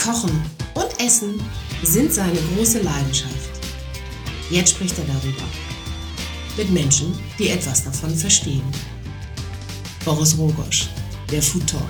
Kochen und Essen sind seine große Leidenschaft. Jetzt spricht er darüber. Mit Menschen, die etwas davon verstehen. Boris Rogosch, der Food Talk.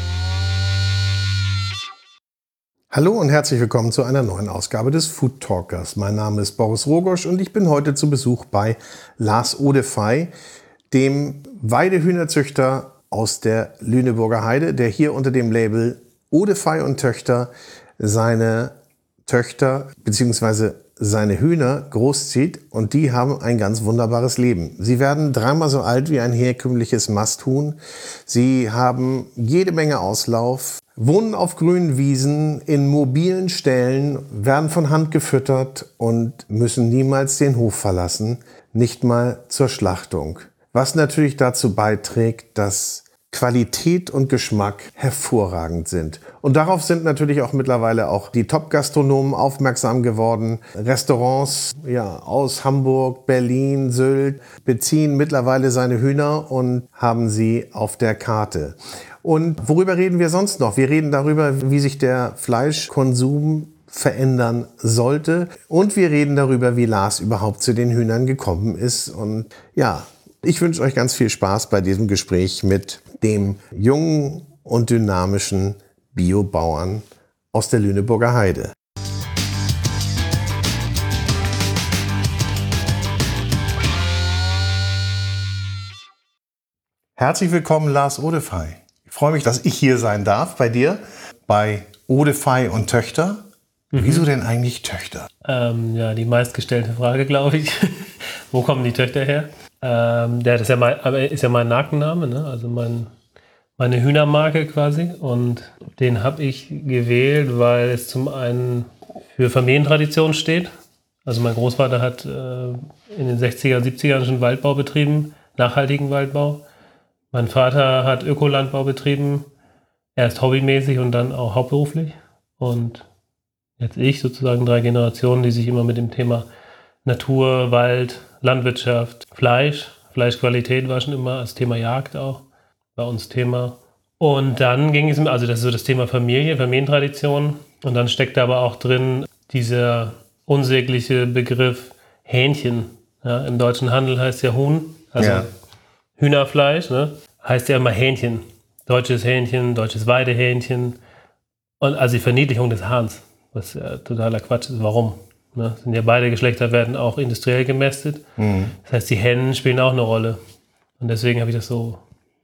Hallo und herzlich willkommen zu einer neuen Ausgabe des Food Talkers. Mein Name ist Boris Rogosch und ich bin heute zu Besuch bei Lars Odefey, dem Weidehühnerzüchter aus der Lüneburger Heide, der hier unter dem Label Odefey und Töchter seine Töchter bzw. seine Hühner großzieht, und die haben ein ganz wunderbares Leben. Sie werden dreimal so alt wie ein herkömmliches Masthuhn. Sie haben jede Menge Auslauf, wohnen auf grünen Wiesen, in mobilen Ställen, werden von Hand gefüttert und müssen niemals den Hof verlassen, nicht mal zur Schlachtung. Was natürlich dazu beiträgt, dass Qualität und Geschmack hervorragend sind. Und darauf sind natürlich auch mittlerweile auch die Top-Gastronomen aufmerksam geworden. Restaurants aus Hamburg, Berlin, Sylt beziehen mittlerweile seine Hühner und haben sie auf der Karte. Und worüber reden wir sonst noch? Wir reden darüber, wie sich der Fleischkonsum verändern sollte. Und wir reden darüber, wie Lars überhaupt zu den Hühnern gekommen ist. Und ja, ich wünsche euch ganz viel Spaß bei diesem Gespräch mit dem jungen und dynamischen Biobauern aus der Lüneburger Heide. Herzlich willkommen, Lars Odefey. Ich freue mich, dass ich hier sein darf bei dir, bei Odefey und Töchter. Wieso denn eigentlich Töchter? Die meistgestellte Frage, glaube ich. Wo kommen die Töchter her? Das ist ja mein Markenname, ne? Also meine Hühnermarke quasi. Und den habe ich gewählt, weil es zum einen für Familientradition steht. Also mein Großvater hat in den 60er, 70ern schon Waldbau betrieben, nachhaltigen Waldbau. Mein Vater hat Ökolandbau betrieben, erst hobbymäßig und dann auch hauptberuflich. Und jetzt ich, sozusagen 3 Generationen, die sich immer mit dem Thema Natur, Wald, Landwirtschaft, Fleischqualität war schon immer das Thema Jagd auch bei uns Thema. Und dann ging es, also das ist so das Thema Familie, Familientradition. Und dann steckt da aber auch drin dieser unsägliche Begriff Hähnchen. Ja, im deutschen Handel heißt ja Huhn, also Hühnerfleisch, ne? Heißt ja immer Hähnchen. Deutsches Hähnchen, deutsches Weidehähnchen. Und also die Verniedlichung des Hahns, was ja totaler Quatsch ist. Warum? Ne? Sind ja beide Geschlechter werden auch industriell gemästet. Das heißt, die Hennen spielen auch eine Rolle. Und deswegen habe ich das so.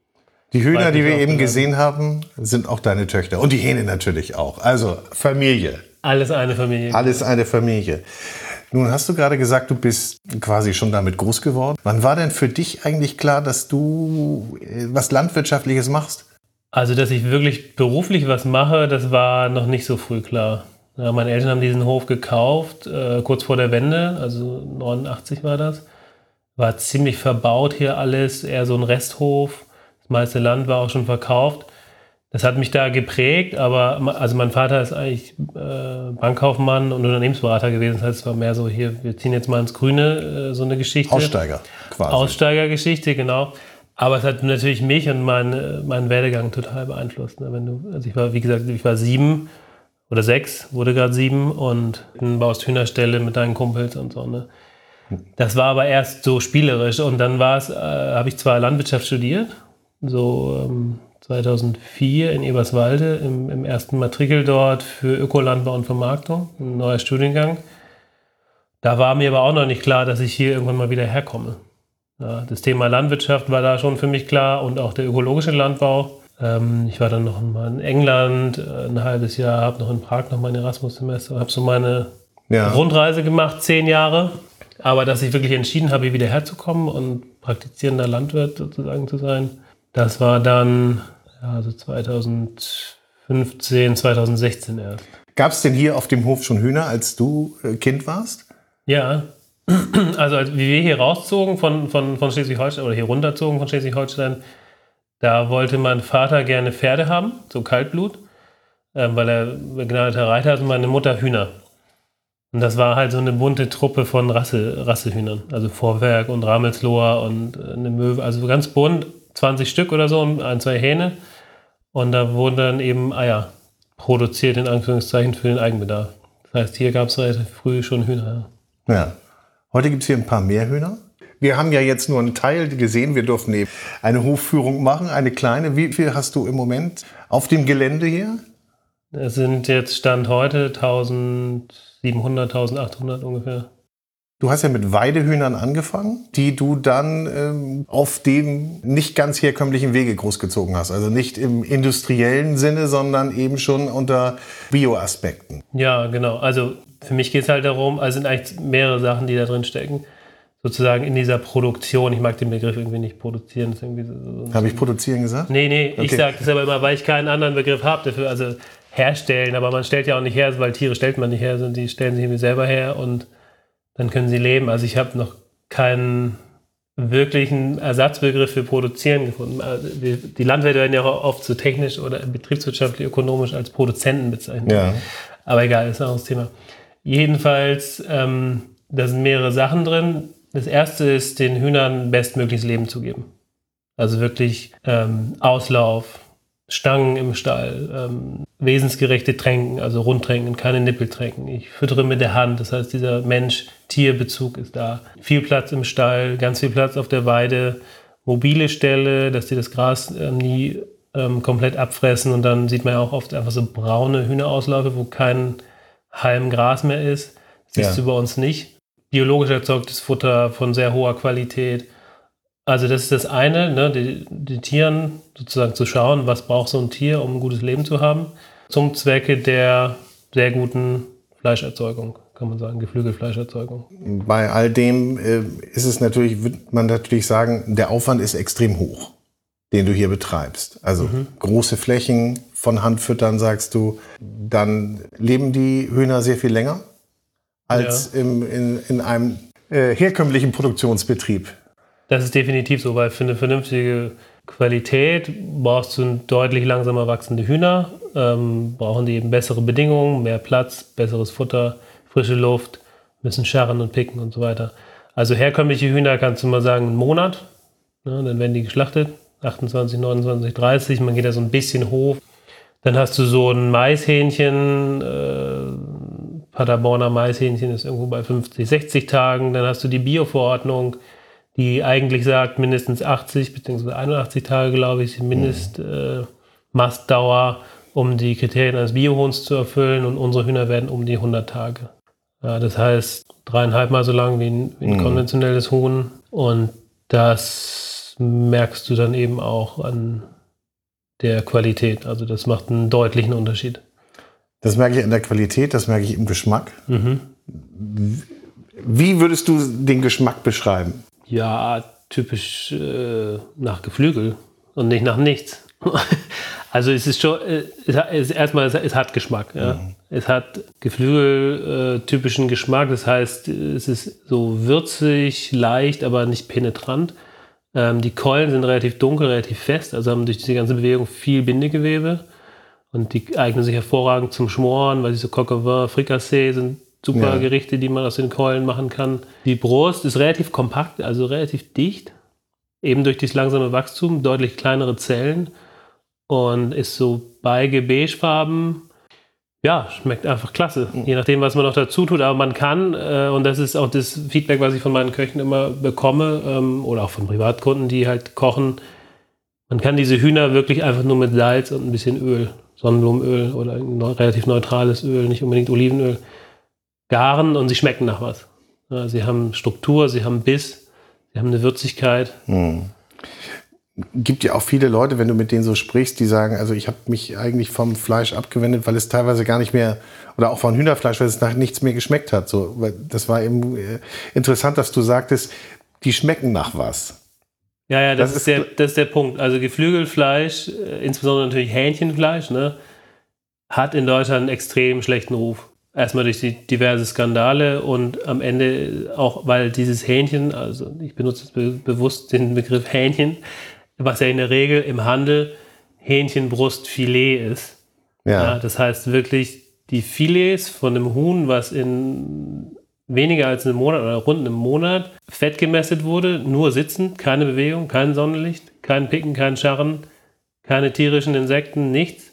Die Hühner, die wir eben gesehen haben, sind auch deine Töchter. Und die Hähne natürlich auch. Also Familie. Alles eine Familie. Alles eine Familie. Nun hast du gerade gesagt, du bist quasi schon damit groß geworden. Wann war denn für dich eigentlich klar, dass du was Landwirtschaftliches machst? Also, dass ich wirklich beruflich was mache, das war noch nicht so früh klar. Ja, meine Eltern haben diesen Hof gekauft, kurz vor der Wende, also 89 war das. War ziemlich verbaut hier alles, eher so ein Resthof. Das meiste Land war auch schon verkauft. Das hat mich da geprägt, aber also mein Vater ist eigentlich Bankkaufmann und Unternehmensberater gewesen. Das heißt, es war mehr so hier, wir ziehen jetzt mal ins Grüne, so eine Geschichte. Aussteiger quasi. Aussteigergeschichte, genau. Aber es hat natürlich mich und meinen Werdegang total beeinflusst. Ich war 7 oder 6, wurde gerade 7 und baust Hühnerställe mit deinen Kumpels und so. Ne? Das war aber erst so spielerisch. Und dann habe ich zwar Landwirtschaft studiert, so 2004 in Eberswalde, im ersten Matrikel dort für Ökolandbau und Vermarktung, ein neuer Studiengang. Da war mir aber auch noch nicht klar, dass ich hier irgendwann mal wieder herkomme. Ja, das Thema Landwirtschaft war da schon für mich klar und auch der ökologische Landbau. Ich war dann noch mal in England ein halbes Jahr, habe noch in Prag noch mein Erasmus-Semester, habe so meine Rundreise gemacht, 10 Jahre. Aber dass ich wirklich entschieden habe, hier wieder herzukommen und praktizierender Landwirt sozusagen zu sein, das war dann so 2015, 2016 erst. Gab es denn hier auf dem Hof schon Hühner, als du Kind warst? Ja, also wie wir hier rauszogen von Schleswig-Holstein oder hier runterzogen von Schleswig-Holstein, da wollte mein Vater gerne Pferde haben, so Kaltblut, weil er begnadeter Reiter ist und meine Mutter Hühner. Und das war halt so eine bunte Truppe von Rassehühnern, also Vorwerk und Ramelsloher und eine Möwe, also ganz bunt, 20 Stück oder so und 1, 2 Hähne. Und da wurden dann eben Eier produziert, in Anführungszeichen, für den Eigenbedarf. Das heißt, hier gab es relativ früh schon Hühner. Ja. Heute gibt es hier ein paar mehr Hühner. Wir haben ja jetzt nur einen Teil gesehen. Wir durften eben eine Hofführung machen, eine kleine. Wie viel hast du im Moment auf dem Gelände hier? Es sind jetzt Stand heute 1700, 1800 ungefähr. Du hast ja mit Weidehühnern angefangen, die du dann auf dem nicht ganz herkömmlichen Wege großgezogen hast. Also nicht im industriellen Sinne, sondern eben schon unter Bioaspekten. Ja, genau. Also für mich geht es halt darum, also sind eigentlich mehrere Sachen, die da drin stecken. Sozusagen in dieser Produktion. Ich mag den Begriff irgendwie nicht, produzieren. Habe ich produzieren gesagt? Nee, okay. Ich sage das aber immer, weil ich keinen anderen Begriff habe dafür. Also herstellen, aber man stellt ja auch nicht her, weil Tiere stellt man nicht her, sondern die stellen sich irgendwie selber her und dann können sie leben. Also ich habe noch keinen wirklichen Ersatzbegriff für produzieren gefunden. Also die Landwirte werden ja auch oft so technisch oder betriebswirtschaftlich, ökonomisch als Produzenten bezeichnet. Ja. Aber egal, ist ein anderes Thema. Jedenfalls, da sind mehrere Sachen drin. Das erste ist, den Hühnern bestmögliches Leben zu geben. Also wirklich Auslauf, Stangen im Stall, wesensgerechte Tränken, also Rundtränken, keine Nippeltränken. Ich füttere mit der Hand, das heißt, dieser Mensch-Tier-Bezug ist da. Viel Platz im Stall, ganz viel Platz auf der Weide, mobile Ställe, dass die das Gras nie komplett abfressen und dann sieht man ja auch oft einfach so braune Hühnerauslaufe, wo kein Halm Gras mehr ist. Das siehst du bei uns nicht. Biologisch erzeugtes Futter von sehr hoher Qualität. Also das ist das eine, ne, die Tieren sozusagen zu schauen, was braucht so ein Tier, um ein gutes Leben zu haben, zum Zwecke der sehr guten Fleischerzeugung, kann man sagen, Geflügelfleischerzeugung. Bei all dem ist es natürlich, wird man natürlich sagen, der Aufwand ist extrem hoch, den du hier betreibst. Also große Flächen von Hand füttern, sagst du, dann leben die Hühner sehr viel länger als in einem herkömmlichen Produktionsbetrieb. Das ist definitiv so, weil für eine vernünftige Qualität brauchst du deutlich langsamer wachsende Hühner, brauchen die eben bessere Bedingungen, mehr Platz, besseres Futter, frische Luft, müssen scharren und picken und so weiter. Also herkömmliche Hühner kannst du mal sagen, einen Monat, ne, dann werden die geschlachtet, 28, 29, 30, man geht da so ein bisschen hoch. Dann hast du so ein Maishähnchen, Paderborner Maishähnchen ist irgendwo bei 50, 60 Tagen. Dann hast du die Bio-Verordnung, die eigentlich sagt, mindestens 80 bzw. 81 Tage, glaube ich, Mindestmastdauer, um die Kriterien eines Biohuhns zu erfüllen. Und unsere Hühner werden um die 100 Tage. Ja, das heißt 3,5 Mal so lang wie ein konventionelles Huhn. Und das merkst du dann eben auch an der Qualität. Also das macht einen deutlichen Unterschied. Das merke ich an der Qualität, das merke ich im Geschmack. Wie würdest du den Geschmack beschreiben? Ja, typisch nach Geflügel und nicht nach nichts. Also es ist schon, es hat Geschmack. Ja. Es hat Geflügel-typischen Geschmack, das heißt, es ist so würzig, leicht, aber nicht penetrant. Die Keulen sind relativ dunkel, relativ fest, also haben durch diese ganze Bewegung viel Bindegewebe und die eignen sich hervorragend zum Schmoren, weil diese Coq au vin, Frikassee sind super Gerichte, die man aus den Keulen machen kann. Die Brust ist relativ kompakt, also relativ dicht, eben durch dieses langsame Wachstum, deutlich kleinere Zellen und ist so beige-beigefarben. Ja, schmeckt einfach klasse, je nachdem, was man noch dazu tut. Aber man kann, und das ist auch das Feedback, was ich von meinen Köchen immer bekomme, oder auch von Privatkunden, die halt kochen, man kann diese Hühner wirklich einfach nur mit Salz und ein bisschen Öl, Sonnenblumenöl oder ein relativ neutrales Öl, nicht unbedingt Olivenöl, garen und sie schmecken nach was. Ja, sie haben Struktur, sie haben Biss, sie haben eine Würzigkeit. Gibt ja auch viele Leute, wenn du mit denen so sprichst, die sagen, also ich habe mich eigentlich vom Fleisch abgewendet, weil es teilweise gar nicht mehr, oder auch von Hühnerfleisch, weil es nach nichts mehr geschmeckt hat. So, das war eben interessant, dass du sagtest, die schmecken nach was. Ja, das ist der Punkt. Also Geflügelfleisch, insbesondere natürlich Hähnchenfleisch, ne, hat in Deutschland einen extrem schlechten Ruf. Erstmal durch die diverse Skandale und am Ende auch, weil dieses Hähnchen, also ich benutze bewusst den Begriff Hähnchen, was ja in der Regel im Handel Hähnchenbrustfilet ist. Ja, das heißt wirklich die Filets von einem Huhn, was in weniger als einem Monat oder rund einem Monat fett gemästet wurde, nur sitzen, keine Bewegung, kein Sonnenlicht, kein Picken, kein Scharren, keine tierischen Insekten, nichts.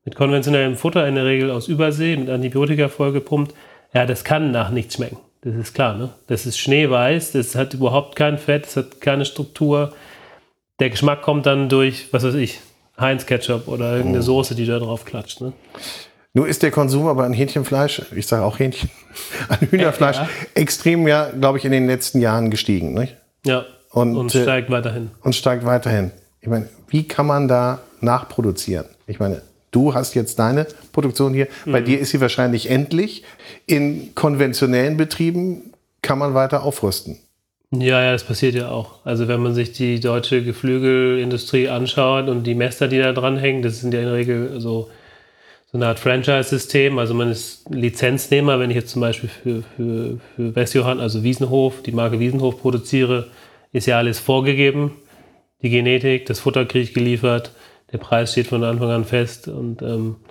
mit konventionellem Futter in der Regel aus Übersee, mit Antibiotika vollgepumpt, ja, das kann nach nichts schmecken. Das ist klar, ne? Das ist schneeweiß, das hat überhaupt kein Fett, das hat keine Struktur. Der Geschmack kommt dann durch, was weiß ich, Heinz-Ketchup oder irgendeine Soße, die da drauf klatscht, ne? Nun ist der Konsum aber an Hähnchenfleisch, ich sage auch Hähnchen, an Hühnerfleisch extrem, ja, glaube ich, in den letzten Jahren gestiegen, nicht? Ja, und steigt weiterhin. Und steigt weiterhin. Ich meine, wie kann man da nachproduzieren? Ich meine, du hast jetzt deine Produktion hier, bei dir ist sie wahrscheinlich endlich. In konventionellen Betrieben kann man weiter aufrüsten. Ja, das passiert ja auch. Also wenn man sich die deutsche Geflügelindustrie anschaut und die Mäster, die da dranhängen, das sind ja in der Regel so eine Art Franchise-System. Also man ist Lizenznehmer, wenn ich jetzt zum Beispiel für Westjohann, also Wiesenhof, die Marke Wiesenhof produziere, ist ja alles vorgegeben. Die Genetik, das Futter kriege ich geliefert, der Preis steht von Anfang an fest und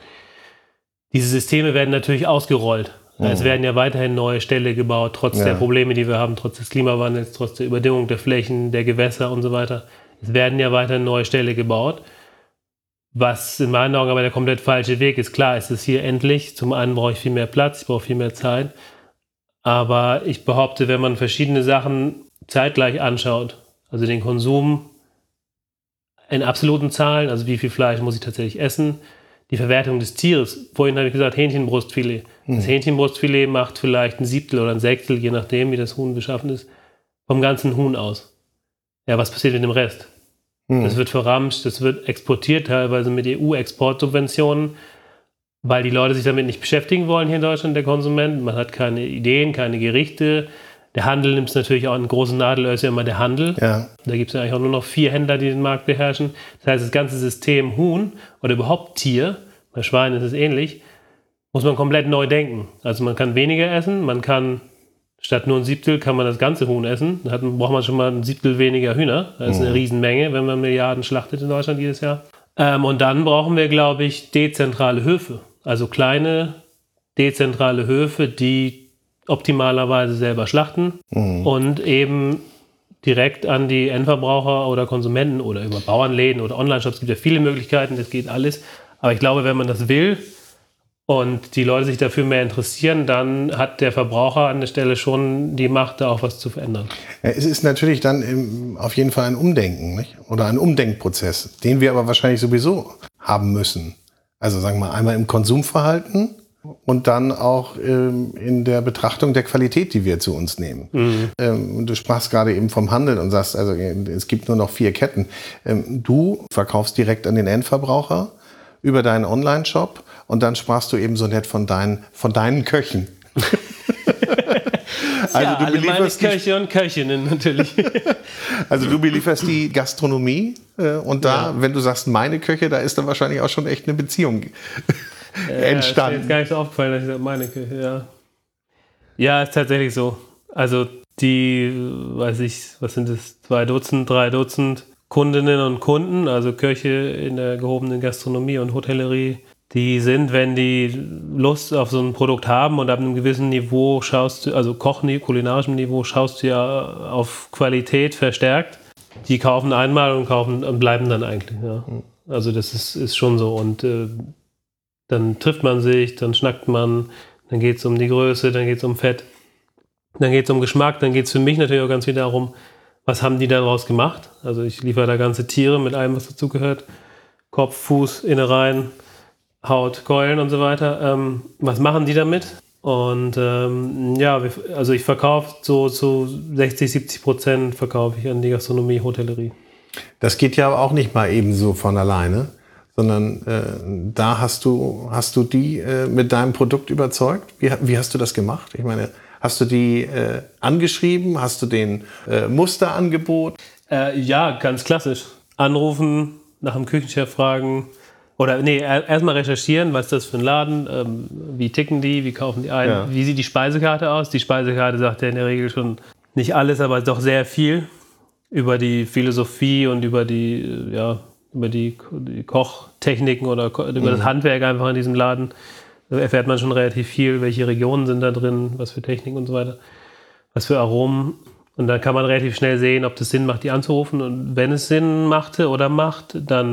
diese Systeme werden natürlich ausgerollt. Es werden ja weiterhin neue Ställe gebaut, trotz der Probleme, die wir haben, trotz des Klimawandels, trotz der Überdüngung der Flächen, der Gewässer und so weiter. Es werden ja weiterhin neue Ställe gebaut, was in meinen Augen aber der komplett falsche Weg ist. Klar, es ist hier endlich. Zum einen brauche ich viel mehr Platz, ich brauche viel mehr Zeit. Aber ich behaupte, wenn man verschiedene Sachen zeitgleich anschaut, also den Konsum in absoluten Zahlen, also wie viel Fleisch muss ich tatsächlich essen, die Verwertung des Tieres. Vorhin habe ich gesagt, Hähnchenbrustfilet. Das Hähnchenbrustfilet macht vielleicht ein Siebtel oder ein Sechstel, je nachdem, wie das Huhn beschaffen ist, vom ganzen Huhn aus. Ja, was passiert mit dem Rest? Das wird verramscht, das wird exportiert, teilweise mit EU-Exportsubventionen, weil die Leute sich damit nicht beschäftigen wollen hier in Deutschland, der Konsument. Man hat keine Ideen, keine Gerichte. Der Handel nimmt es natürlich auch, einen großen Nadelöhr ist ja immer der Handel. Ja. Da gibt es ja eigentlich auch nur noch 4 Händler, die den Markt beherrschen. Das heißt, das ganze System Huhn oder überhaupt Tier, bei Schweinen ist es ähnlich, muss man komplett neu denken. Also man kann weniger essen, man kann statt nur ein Siebtel kann man das ganze Huhn essen. Dann braucht man schon mal ein Siebtel weniger Hühner. Das ist eine Riesenmenge, wenn man Milliarden schlachtet in Deutschland jedes Jahr. Und dann brauchen wir, glaube ich, dezentrale Höfe. Also kleine, dezentrale Höfe, die optimalerweise selber schlachten und eben direkt an die Endverbraucher oder Konsumenten oder über Bauernläden oder Online-Shops. Es gibt ja viele Möglichkeiten, das geht alles. Aber ich glaube, wenn man das will und die Leute sich dafür mehr interessieren, dann hat der Verbraucher an der Stelle schon die Macht, da auch was zu verändern. Ja, es ist natürlich dann auf jeden Fall ein Umdenken, nicht? Oder ein Umdenkprozess, den wir aber wahrscheinlich sowieso haben müssen. Also sagen wir mal einmal im Konsumverhalten und dann auch in der Betrachtung der Qualität, die wir zu uns nehmen. Du sprachst gerade eben vom Handel und sagst, also es gibt nur noch 4 Ketten. Du verkaufst direkt an den Endverbraucher über deinen Online-Shop und dann sprachst du eben so nett von deinen Köchen. Also ja, du alle meine Köche und Köchinnen natürlich. Also du belieferst die Gastronomie und da, wenn du sagst meine Köche, da ist dann wahrscheinlich auch schon echt eine Beziehung entstanden. Ist mir jetzt gar nicht so aufgefallen, dass ich sage, meine Küche, ja. Ja, ist tatsächlich so. Also die, weiß ich, was sind das, 2 Dutzend, 3 Dutzend Kundinnen und Kunden, also Köche in der gehobenen Gastronomie und Hotellerie, die sind, wenn die Lust auf so ein Produkt haben und ab einem gewissen Niveau schaust du, also kulinarischem Niveau, schaust du ja auf Qualität verstärkt. Die kaufen einmal und bleiben dann eigentlich, ja. Also das ist schon so und dann trifft man sich, dann schnackt man, dann geht es um die Größe, dann geht es um Fett, dann geht es um Geschmack, dann geht es für mich natürlich auch ganz viel darum, was haben die daraus gemacht? Also ich liefere da ganze Tiere mit allem, was dazugehört. Kopf, Fuß, Innereien, Haut, Keulen und so weiter. Was machen die damit? Und also ich verkaufe so zu 60-70% verkaufe ich an die Gastronomie, Hotellerie. Das geht ja auch nicht mal eben so von alleine, sondern da hast du die mit deinem Produkt überzeugt. Wie hast du das gemacht? Ich meine, hast du die angeschrieben? Hast du den Musterangebot? Ja, ganz klassisch. Anrufen, nach dem Küchenchef fragen. Oder erstmal recherchieren, was ist das für ein Laden, wie ticken die, wie kaufen die ein, wie sieht die Speisekarte aus. Die Speisekarte sagt ja in der Regel schon nicht alles, aber doch sehr viel über die Philosophie und über die Kochtechniken oder über das Handwerk einfach in diesem Laden. Da erfährt man schon relativ viel, welche Regionen sind da drin, was für Techniken und so weiter, was für Aromen. Und dann kann man relativ schnell sehen, ob das Sinn macht, die anzurufen. Und wenn es Sinn machte oder macht, dann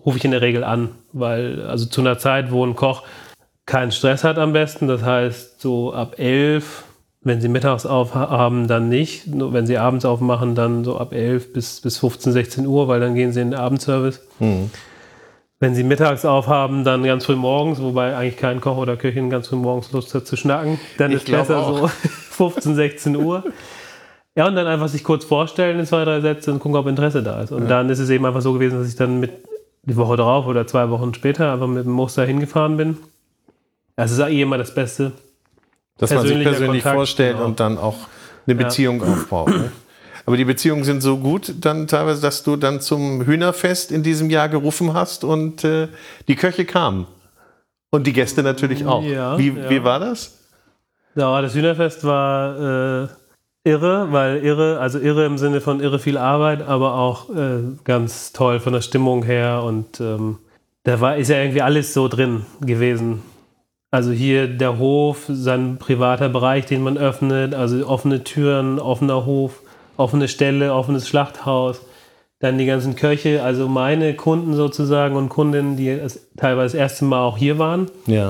rufe ich in der Regel an, weil also zu einer Zeit, wo ein Koch keinen Stress hat am besten, das heißt so ab 11, wenn sie mittags aufhaben, dann nicht, nur wenn sie abends aufmachen, dann so ab 11 bis 15, 16 Uhr, weil dann gehen sie in den Abendservice. Wenn sie mittags aufhaben, dann ganz früh morgens, wobei eigentlich kein Koch oder Köchin ganz früh morgens Lust hat zu schnacken, dann ist besser so 15, 16 Uhr. Ja, und dann einfach sich kurz vorstellen in 2, 3 Sätze und gucken, ob Interesse da ist. Und dann ist es eben einfach so gewesen, dass ich dann die Woche drauf oder 2 Wochen später einfach mit dem Muster hingefahren bin. Das ist eigentlich immer das Beste. Dass man sich persönlich Kontakt, vorstellt und dann auch eine Beziehung aufbaut. Ne? Aber die Beziehungen sind so gut, dann teilweise, dass du dann zum Hühnerfest in diesem Jahr gerufen hast und die Köche kamen. Und die Gäste natürlich auch. Ja, wie war das? Ja, das Hühnerfest war irre, weil irre im Sinne von irre viel Arbeit, aber auch ganz toll von der Stimmung her. Und ist ja irgendwie alles so drin gewesen. Also hier der Hof, sein privater Bereich, den man öffnet, also offene Türen, offener Hof, offene Ställe, offenes Schlachthaus, dann die ganzen Köche, also meine Kunden sozusagen und Kundinnen, die teilweise das erste Mal auch hier waren,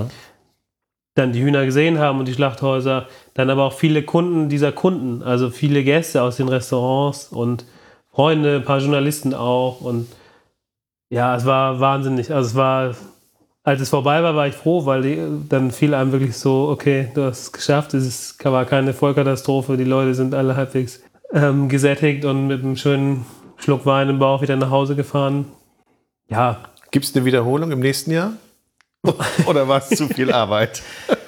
dann die Hühner gesehen haben und die Schlachthäuser, dann aber auch viele Kunden dieser Kunden, also viele Gäste aus den Restaurants und Freunde, ein paar Journalisten auch und ja, es war wahnsinnig, also es war... Als es vorbei war ich froh, weil dann fiel einem wirklich so, okay, du hast es geschafft, war keine Vollkatastrophe, die Leute sind alle halbwegs gesättigt und mit einem schönen Schluck Wein im Bauch wieder nach Hause gefahren. Ja. Gibt es eine Wiederholung im nächsten Jahr? Oder war es zu viel Arbeit?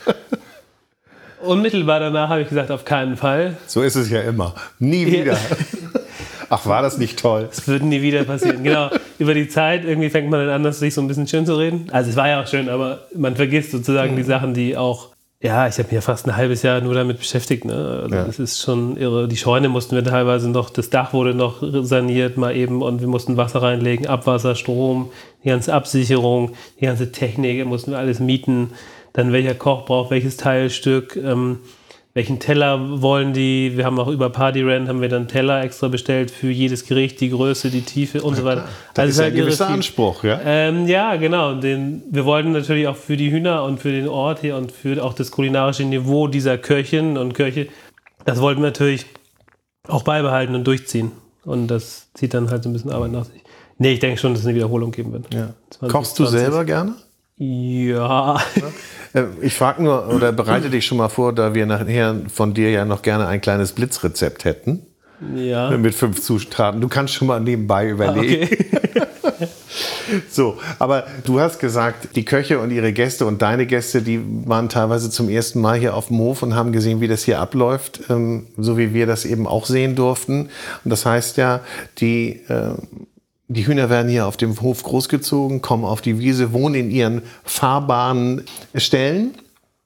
Unmittelbar danach habe ich gesagt, auf keinen Fall. So ist es ja immer. Nie wieder. Ach, war das nicht toll? Das würde nie wieder passieren. Genau, über die Zeit irgendwie fängt man dann an, sich so ein bisschen schön zu reden. Also es war ja auch schön, aber man vergisst sozusagen die Sachen, die auch... Ja, ich habe mich ja fast ein halbes Jahr nur damit beschäftigt. Ne? Also das ist schon irre. Die Scheune mussten wir teilweise noch, das Dach wurde noch saniert mal eben und wir mussten Wasser reinlegen, Abwasser, Strom, die ganze Absicherung, die ganze Technik, mussten wir alles mieten. Dann welcher Koch braucht welches Teilstück, welchen Teller wollen die. Wir haben auch über Partyrent haben wir dann Teller extra bestellt für jedes Gericht, die Größe, die Tiefe und so weiter. Das ist ja ein gewisser Anspruch, ja? Ja, genau. Wir wollten natürlich auch für die Hühner und für den Ort hier und für auch das kulinarische Niveau dieser Köchinnen und Köche, das wollten wir natürlich auch beibehalten und durchziehen. Und das zieht dann halt so ein bisschen Arbeit nach sich. Nee, ich denke schon, dass es eine Wiederholung geben wird. Ja. Kochst du selber gerne? Ja. Ich frage nur, oder bereite dich schon mal vor, da wir nachher von dir ja noch gerne ein kleines Blitzrezept hätten. Ja. Mit 5 Zutaten. Du kannst schon mal nebenbei überlegen. Okay. So, aber du hast gesagt, die Köche und ihre Gäste und deine Gäste, die waren teilweise zum ersten Mal hier auf dem Hof und haben gesehen, wie das hier abläuft, so wie wir das eben auch sehen durften. Und das heißt ja, die Hühner werden hier auf dem Hof großgezogen, kommen auf die Wiese, wohnen in ihren fahrbaren Stellen,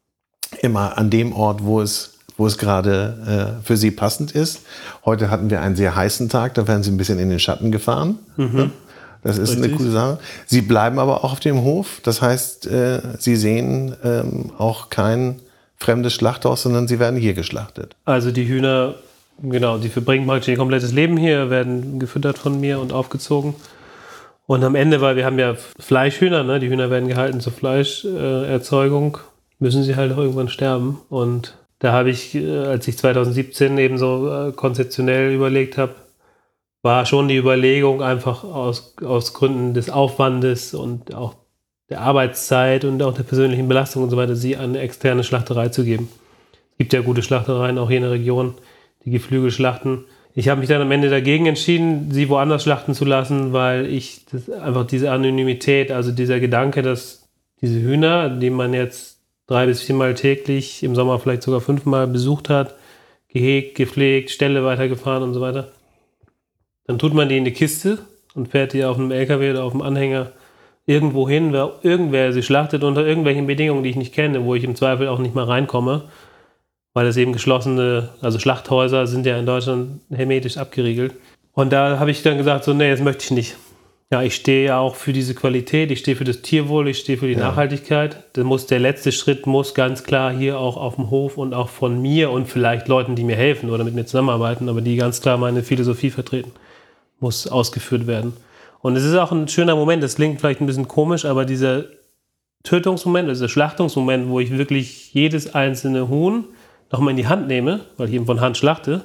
immer an dem Ort, wo es gerade für sie passend ist. Heute hatten wir einen sehr heißen Tag, da werden sie ein bisschen in den Schatten gefahren. Das ist eine coole Sache. Sie bleiben aber auch auf dem Hof, das heißt, sie sehen auch kein fremdes Schlachthaus, sondern sie werden hier geschlachtet. Also die Hühner... Genau, die verbringen praktisch ihr komplettes Leben hier, werden gefüttert von mir und aufgezogen. Und am Ende, weil wir haben ja Fleischhühner, ne? Die Hühner werden gehalten zur Fleischerzeugung, müssen sie halt auch irgendwann sterben. Und da habe ich, als ich 2017 eben so konzeptionell überlegt habe, war schon die Überlegung einfach aus Gründen des Aufwandes und auch der Arbeitszeit und auch der persönlichen Belastung und so weiter, sie an eine externe Schlachterei zu geben. Es gibt ja gute Schlachtereien auch hier in der Region, die Geflügelschlachten. Ich habe mich dann am Ende dagegen entschieden, sie woanders schlachten zu lassen, weil ich einfach diese Anonymität, also dieser Gedanke, dass diese Hühner, die man jetzt 3 bis 4 Mal täglich, im Sommer vielleicht sogar 5 Mal besucht hat, gehegt, gepflegt, Ställe weitergefahren und so weiter, dann tut man die in die Kiste und fährt die auf einem LKW oder auf einem Anhänger irgendwo hin, weil irgendwer sie schlachtet unter irgendwelchen Bedingungen, die ich nicht kenne, wo ich im Zweifel auch nicht mal reinkomme. Weil es eben geschlossene, also Schlachthäuser sind ja in Deutschland hermetisch abgeriegelt. Und da habe ich dann gesagt, so, nee, das möchte ich nicht. Ja, ich stehe ja auch für diese Qualität, ich stehe für das Tierwohl, ich stehe für die Nachhaltigkeit. Der letzte Schritt muss ganz klar hier auch auf dem Hof und auch von mir und vielleicht Leuten, die mir helfen oder mit mir zusammenarbeiten, aber die ganz klar meine Philosophie vertreten, muss ausgeführt werden. Und es ist auch ein schöner Moment, das klingt vielleicht ein bisschen komisch, aber dieser Tötungsmoment, also der Schlachtungsmoment, wo ich wirklich jedes einzelne Huhn nochmal in die Hand nehme, weil ich eben von Hand schlachte,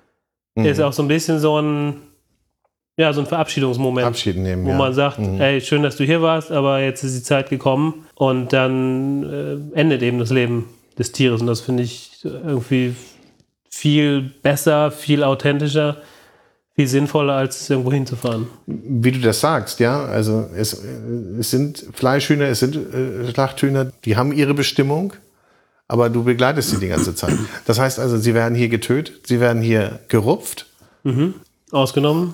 ist auch so ein bisschen so ein Verabschiedungsmoment, Abschied nehmen, wo man sagt, ey, schön, dass du hier warst, aber jetzt ist die Zeit gekommen und dann endet eben das Leben des Tieres und das finde ich irgendwie viel besser, viel authentischer, viel sinnvoller, als irgendwo hinzufahren. Wie du das sagst, ja, also es sind Fleischhühner, es sind Schlachthühner, die haben ihre Bestimmung, aber du begleitest sie die ganze Zeit. Das heißt also, sie werden hier getötet, sie werden hier gerupft. Ausgenommen,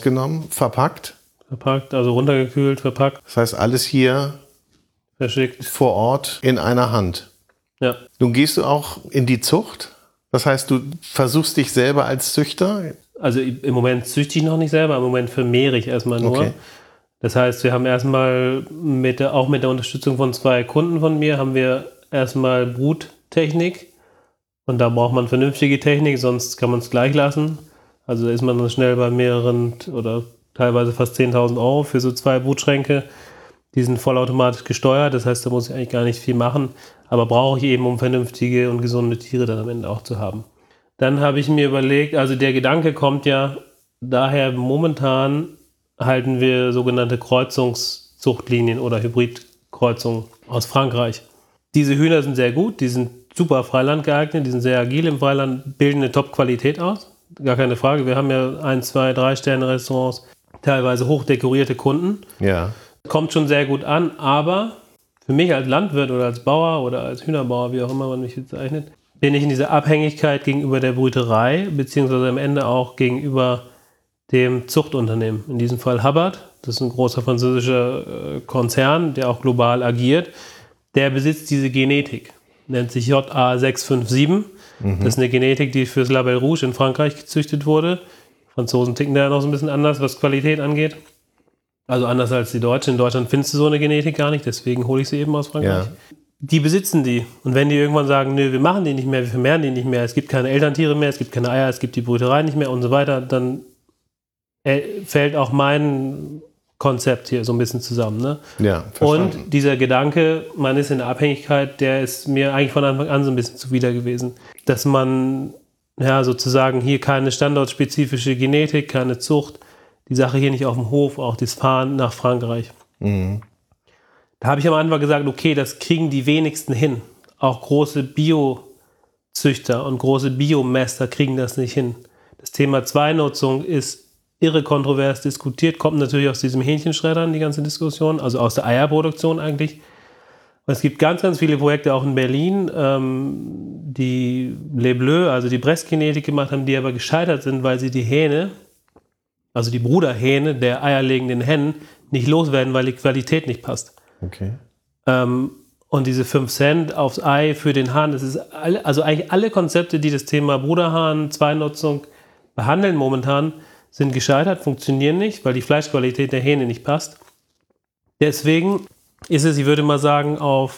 verpackt. Also runtergekühlt, verpackt. Das heißt, alles hier verschickt. Vor Ort in einer Hand. Ja. Nun gehst du auch in die Zucht. Das heißt, du versuchst dich selber als Züchter. Also im Moment züchte ich noch nicht selber, im Moment vermehre ich erstmal nur. Okay. Das heißt, wir haben erstmal auch mit der Unterstützung von 2 Kunden von mir, haben wir erstmal Bruttechnik. Und da braucht man vernünftige Technik, sonst kann man es gleich lassen. Also da ist man dann schnell bei mehreren oder teilweise fast 10.000 Euro für so 2 Brutschränke. Die sind vollautomatisch gesteuert, das heißt, da muss ich eigentlich gar nicht viel machen. Aber brauche ich eben, um vernünftige und gesunde Tiere dann am Ende auch zu haben. Dann habe ich mir überlegt, also der Gedanke kommt ja daher, momentan halten wir sogenannte Kreuzungszuchtlinien oder Hybridkreuzungen aus Frankreich. Diese Hühner sind sehr gut, die sind super Freiland geeignet, die sind sehr agil im Freiland, bilden eine Top-Qualität aus. Gar keine Frage. Wir haben ja 1, 2, 3 Sterne-Restaurants, teilweise hochdekorierte Kunden. Ja. Kommt schon sehr gut an, aber für mich als Landwirt oder als Bauer oder als Hühnerbauer, wie auch immer man mich bezeichnet, bin ich in dieser Abhängigkeit gegenüber der Brüterei, beziehungsweise am Ende auch gegenüber dem Zuchtunternehmen. In diesem Fall Hubbard, das ist ein großer französischer Konzern, der auch global agiert. Der besitzt diese Genetik, nennt sich JA657. Das ist eine Genetik, die fürs Label Rouge in Frankreich gezüchtet wurde. Franzosen ticken da noch so ein bisschen anders, was Qualität angeht. Also anders als die Deutschen. In Deutschland findest du so eine Genetik gar nicht, deswegen hole ich sie eben aus Frankreich. Ja. Die besitzen die. Und wenn die irgendwann sagen, nö, wir machen die nicht mehr, wir vermehren die nicht mehr, es gibt keine Elterntiere mehr, es gibt keine Eier, es gibt die Brüterei nicht mehr und so weiter, dann fällt auch mein Konzept hier so ein bisschen zusammen. Ne? Ja, verstanden. Und dieser Gedanke, man ist in der Abhängigkeit, der ist mir eigentlich von Anfang an so ein bisschen zuwider gewesen. Dass man ja sozusagen hier keine standortspezifische Genetik, keine Zucht, die Sache hier nicht auf dem Hof, auch das Fahren nach Frankreich. Da habe ich am Anfang gesagt, okay, das kriegen die wenigsten hin. Auch große Biozüchter und große Biomäster kriegen das nicht hin. Das Thema Zweinutzung ist irre kontrovers diskutiert, kommt natürlich aus diesem Hähnchenschreddern, die ganze Diskussion, also aus der Eierproduktion eigentlich. Und es gibt ganz, ganz viele Projekte auch in Berlin, die Les Bleus, also die Brestgenetik gemacht haben, die aber gescheitert sind, weil sie die Hähne, also die Bruderhähne der eierlegenden Hennen, nicht loswerden, weil die Qualität nicht passt. Okay. Und diese 5 Cent aufs Ei für den Hahn, das ist also eigentlich alle Konzepte, die das Thema Bruderhahn, Zweinutzung behandeln momentan, sind gescheitert, funktionieren nicht, weil die Fleischqualität der Hähne nicht passt. Deswegen ist es, ich würde mal sagen, auf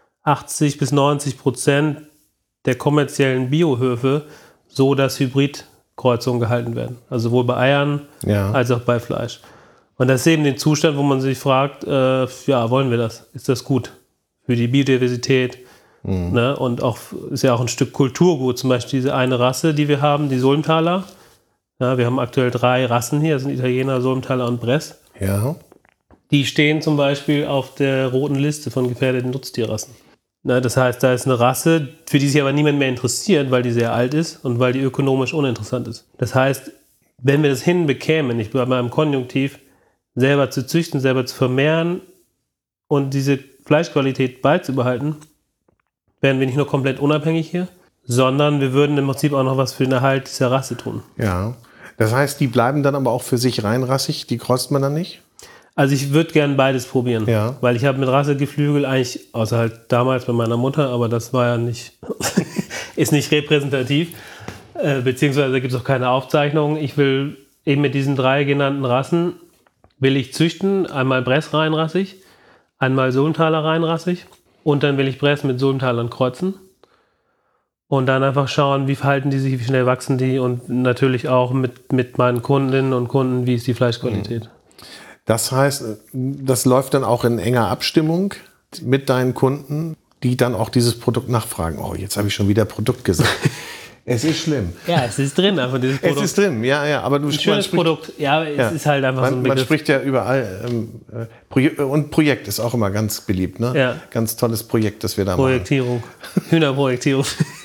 80-90% der kommerziellen Biohöfe so, dass Hybridkreuzungen gehalten werden. Also sowohl bei Eiern als auch bei Fleisch. Und das ist eben der Zustand, wo man sich fragt, wollen wir das? Ist das gut für die Biodiversität? Ne? Und auch ist ja auch ein Stück Kulturgut. Zum Beispiel diese eine Rasse, die wir haben, die Sulmtaler. Ja, wir haben aktuell 3 Rassen hier, das sind Italiener, Sulmtaler und Bress. Ja. Die stehen zum Beispiel auf der roten Liste von gefährdeten Nutztierrassen. Na, das heißt, da ist eine Rasse, für die sich aber niemand mehr interessiert, weil die sehr alt ist und weil die ökonomisch uninteressant ist. Das heißt, wenn wir das hinbekämen, ich bleibe mal im Konjunktiv, selber zu züchten, selber zu vermehren und diese Fleischqualität beizubehalten, wären wir nicht nur komplett unabhängig hier, sondern wir würden im Prinzip auch noch was für den Erhalt dieser Rasse tun. Ja, das heißt, die bleiben dann aber auch für sich reinrassig, die kreuzt man dann nicht? Also ich würde gerne beides probieren, weil ich habe mit Rassegeflügel eigentlich, außer halt damals bei meiner Mutter, aber das war ja nicht, ist nicht repräsentativ, beziehungsweise gibt es auch keine Aufzeichnungen. Ich will eben mit diesen 3 genannten Rassen, will ich züchten, einmal Bress reinrassig, einmal Sulmtaler reinrassig und dann will ich Bress mit Sulmtalern kreuzen. Und dann einfach schauen, wie verhalten die sich, wie schnell wachsen die und natürlich auch mit meinen Kundinnen und Kunden, wie ist die Fleischqualität. Das heißt, das läuft dann auch in enger Abstimmung mit deinen Kunden, die dann auch dieses Produkt nachfragen. Oh, jetzt habe ich schon wieder Produkt gesagt. Es ist schlimm. Ja, es ist drin, einfach dieses Produkt. Es ist drin, ja. Aber ein schönes Produkt. Ja, es ist halt einfach so ein Begriff. Man spricht ja überall. Und Projekt ist auch immer ganz beliebt. Ne? Ja. Ganz tolles Projekt, das wir da Projektierung. Hühnerprojektierung.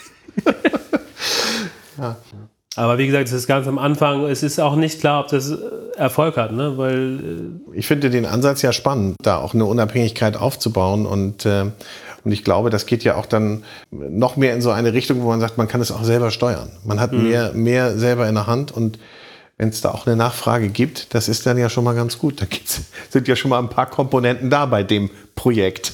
Ja. Aber wie gesagt, es ist ganz am Anfang. Es ist auch nicht klar, ob das Erfolg hat. Ne? Weil, ich finde den Ansatz ja spannend, da auch eine Unabhängigkeit aufzubauen. Und ich glaube, das geht ja auch dann noch mehr in so eine Richtung, wo man sagt, man kann es auch selber steuern. Man hat mehr selber in der Hand. Und wenn es da auch eine Nachfrage gibt, das ist dann ja schon mal ganz gut. Da sind ja schon mal ein paar Komponenten da bei dem Projekt.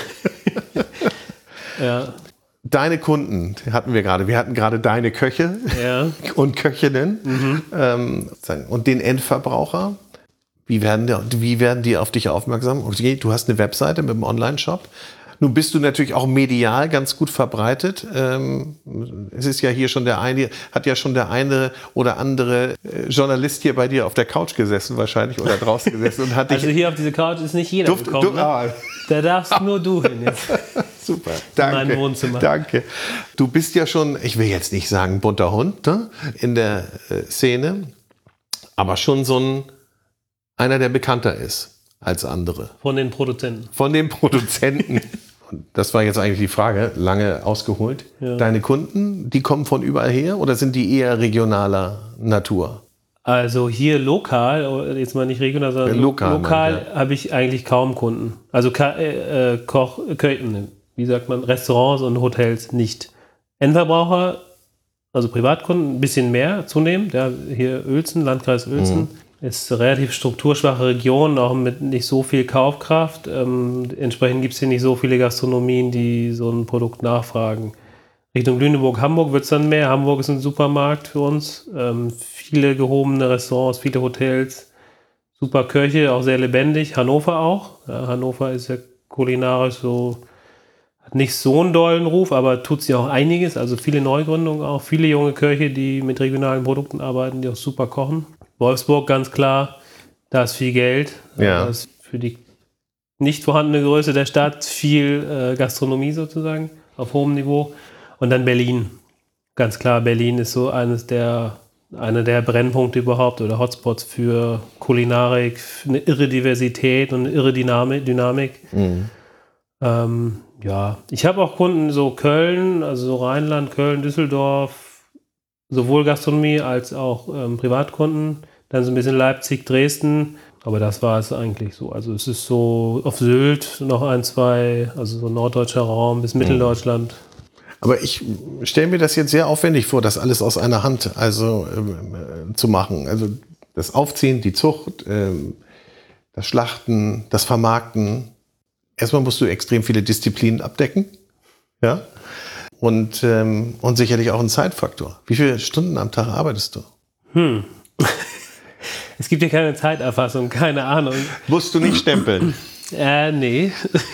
ja. Deine Kunden hatten wir gerade. Wir hatten gerade deine Köche und Köchinnen und den Endverbraucher. Wie werden die auf dich aufmerksam? Okay, du hast eine Webseite mit einem Online-Shop. Nun bist du natürlich auch medial ganz gut verbreitet. Es ist ja hier schon hat ja schon der eine oder andere Journalist hier bei dir auf der Couch gesessen wahrscheinlich oder draußen gesessen und hat dich. Also hier auf diese Couch ist nicht jeder gekommen. Da darfst nur du hin jetzt. Super, danke. In mein Wohnzimmer. Danke. Du bist ja schon, ich will jetzt nicht sagen bunter Hund, ne, in der Szene, aber schon einer, der bekannter ist als andere. Von den Produzenten. Von den Produzenten. Das war jetzt eigentlich die Frage, lange ausgeholt. Ja. Deine Kunden, die kommen von überall her oder sind die eher regionaler Natur? Also hier lokal, jetzt mal nicht regional, sondern lokal habe ich eigentlich kaum Kunden. Also Köchen, wie sagt man, Restaurants und Hotels nicht. Endverbraucher, also Privatkunden, ein bisschen mehr zunehmend. Ja, hier Uelzen, Landkreis Uelzen. Ist eine relativ strukturschwache Region, auch mit nicht so viel Kaufkraft. Entsprechend gibt es hier nicht so viele Gastronomien, die so ein Produkt nachfragen. Richtung Lüneburg, Hamburg wird es dann mehr. Hamburg ist ein Supermarkt für uns. Viele gehobene Restaurants, viele Hotels, super Köche, auch sehr lebendig. Hannover auch. Ja, Hannover ist ja kulinarisch so, hat nicht so einen dollen Ruf, aber tut sich auch einiges. Also viele Neugründungen auch, viele junge Köche, die mit regionalen Produkten arbeiten, die auch super kochen. Wolfsburg, ganz klar, da ist viel Geld. Ja. Da ist für die nicht vorhandene Größe der Stadt viel Gastronomie sozusagen auf hohem Niveau. Und dann Berlin. Ganz klar, Berlin ist so einer der Brennpunkte überhaupt oder Hotspots für Kulinarik, eine irre Diversität und eine irre Dynamik. Ja, ich habe auch Kunden so Köln, also so Rheinland, Köln, Düsseldorf, sowohl Gastronomie als auch Privatkunden. Dann so ein bisschen Leipzig, Dresden. Aber das war es eigentlich so. Also es ist so auf Sylt noch ein, zwei, also so norddeutscher Raum bis Mitteldeutschland. Aber ich stelle mir das jetzt sehr aufwendig vor, das alles aus einer Hand zu machen. Also das Aufziehen, die Zucht, das Schlachten, das Vermarkten. Erstmal musst du extrem viele Disziplinen abdecken. Ja? Und sicherlich auch ein Zeitfaktor. Wie viele Stunden am Tag arbeitest du? Es gibt ja keine Zeiterfassung, keine Ahnung. Musst du nicht stempeln? Nee.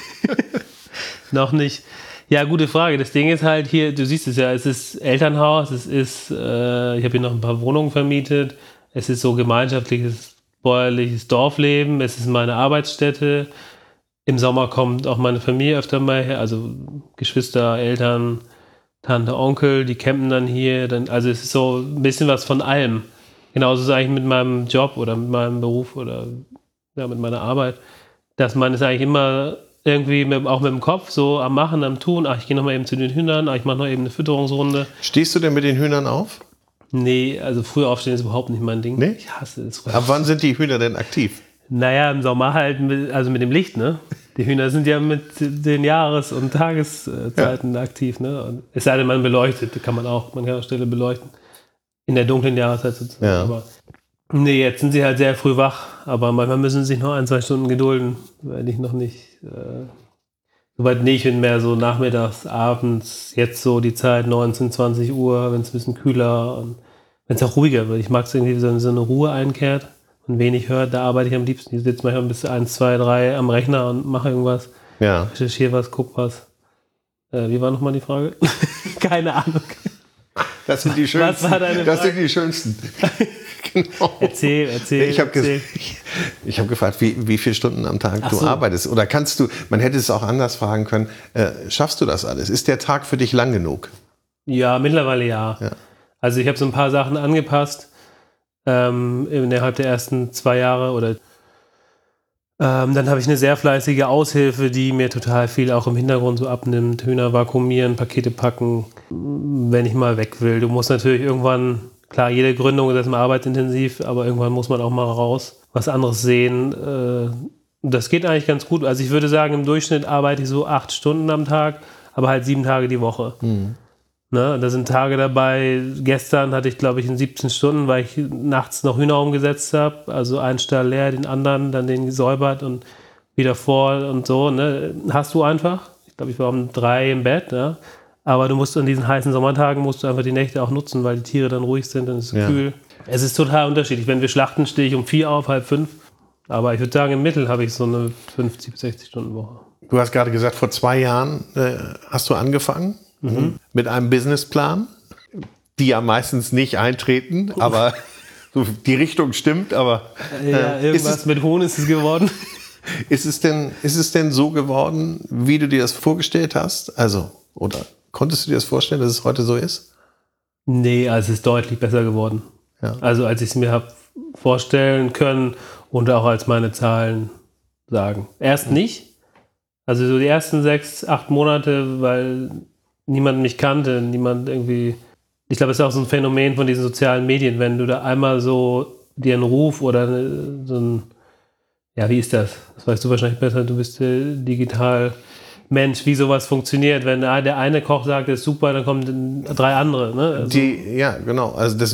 Noch nicht. Ja, gute Frage. Das Ding ist halt hier, du siehst es ja, es ist Elternhaus, ich habe hier noch ein paar Wohnungen vermietet, es ist so gemeinschaftliches, bäuerliches Dorfleben, es ist meine Arbeitsstätte. Im Sommer kommt auch meine Familie öfter mal her, also Geschwister, Eltern, Tante, Onkel, die campen dann hier. Also es ist so ein bisschen was von allem. Genauso ist es eigentlich mit meinem Job oder mit meinem Beruf oder ja, mit meiner Arbeit, dass man es eigentlich immer irgendwie auch mit dem Kopf so am Machen, am Tun. Ach, ich gehe noch mal eben zu den Hühnern, ich mache noch eben eine Fütterungsrunde. Stehst du denn mit den Hühnern auf? Nee, also früh aufstehen ist überhaupt nicht mein Ding. Nee? Ich hasse es. Ab wann sind die Hühner denn aktiv? Naja, im Sommer halt, mit dem Licht, ne? Die Hühner sind ja mit den Jahres- und Tageszeiten aktiv, ne? Und es sei denn, man beleuchtet, man kann auch Stelle beleuchten. In der dunklen Jahreszeit sozusagen. Ja. Aber nee, jetzt sind sie halt sehr früh wach, aber manchmal müssen sie sich noch 1-2 Stunden gedulden, weil ich noch nicht soweit nicht, bin mehr so nachmittags, abends, jetzt so die Zeit 19, 20 Uhr, wenn es ein bisschen kühler und wenn es auch ruhiger wird. Ich mag es irgendwie, wenn so eine Ruhe einkehrt und wenig hört, da arbeite ich am liebsten. Ich sitze manchmal bis 1, 2, 3 am Rechner und mache irgendwas. Ja. Recherchiere was, guck was. Wie war nochmal die Frage? Keine Ahnung. Das sind die schönsten. Was war deine Das Frage? sind die schönsten. Genau. Erzähl. Ich habe gefragt, wie viele Stunden am Tag du arbeitest. Oder kannst du, man hätte es auch anders fragen können, schaffst du das alles? Ist der Tag für dich lang genug? Ja, mittlerweile ja. Also ich habe so ein paar Sachen angepasst innerhalb der ersten 2 Jahre oder dann habe ich eine sehr fleißige Aushilfe, die mir total viel auch im Hintergrund so abnimmt. Hühner vakuumieren, Pakete packen, wenn ich mal weg will. Du musst natürlich irgendwann, klar, jede Gründung ist erstmal arbeitsintensiv, aber irgendwann muss man auch mal raus, was anderes sehen. Das geht eigentlich ganz gut. Also ich würde sagen, im Durchschnitt arbeite ich so 8 Stunden am Tag, aber halt 7 Tage die Woche. Ne, da sind Tage dabei, gestern hatte ich glaube ich in 17 Stunden, weil ich nachts noch Hühner umgesetzt habe, also einen Stall leer, den anderen, dann den gesäubert und wieder vor und so. Ne. Hast du einfach, ich glaube ich war um 3 im Bett, ja. Aber du musst an diesen heißen Sommertagen musst du einfach die Nächte auch nutzen, weil die Tiere dann ruhig sind, dann ist es kühl. Es ist total unterschiedlich, wenn wir schlachten, stehe ich um 4 auf, halb 5, aber ich würde sagen im Mittel habe ich so eine 50 bis 60 Stunden Woche. Du hast gerade gesagt, vor 2 Jahren hast du angefangen mit einem Businessplan, die ja meistens nicht eintreten, aber so die Richtung stimmt. Aber irgendwas mit Hohn ist es geworden. Ist es denn so geworden, wie du dir das vorgestellt hast? Also, oder konntest du dir das vorstellen, dass es heute so ist? Nee, also es ist deutlich besser geworden. Ja. Also als ich es mir habe vorstellen können und auch als meine Zahlen sagen. Erst nicht. Also so die ersten 6, 8 Monate, weil niemand mich kannte, niemand irgendwie. Ich glaube, es ist auch so ein Phänomen von diesen sozialen Medien, wenn du da einmal so dir einen Ruf oder so ein, ja, wie ist das? Das weißt du wahrscheinlich besser, du bist digital Mensch, wie sowas funktioniert. Wenn der eine Koch sagt, das ist super, dann kommen 3 andere. Ne? Also Ja, genau. Also die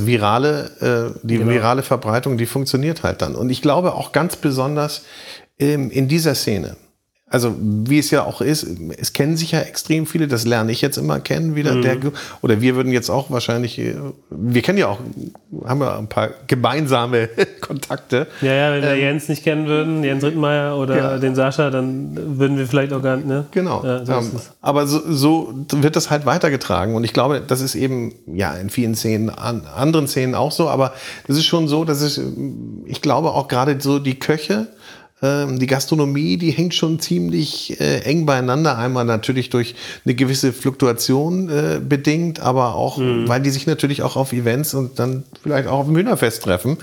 virale Verbreitung, die funktioniert halt dann. Und ich glaube auch ganz besonders in dieser Szene. Also wie es ja auch ist, es kennen sich ja extrem viele, das lerne ich jetzt immer kennen wieder. Oder wir würden jetzt auch wahrscheinlich, wir kennen ja auch, haben ja ein paar gemeinsame Kontakte. Ja, wenn wir Jens nicht kennen würden, Jens Rittmeier oder den Sascha, dann würden wir vielleicht auch gar nicht, ne? Genau. Ja, so ist es. Aber so wird das halt weitergetragen. Und ich glaube, das ist eben, ja, in vielen Szenen, anderen Szenen auch so, aber das ist schon so, dass ich glaube auch gerade so die Köche, die Gastronomie, die hängt schon ziemlich eng beieinander. Einmal natürlich durch eine gewisse Fluktuation bedingt, aber auch, weil die sich natürlich auch auf Events und dann vielleicht auch auf dem Hühnerfest treffen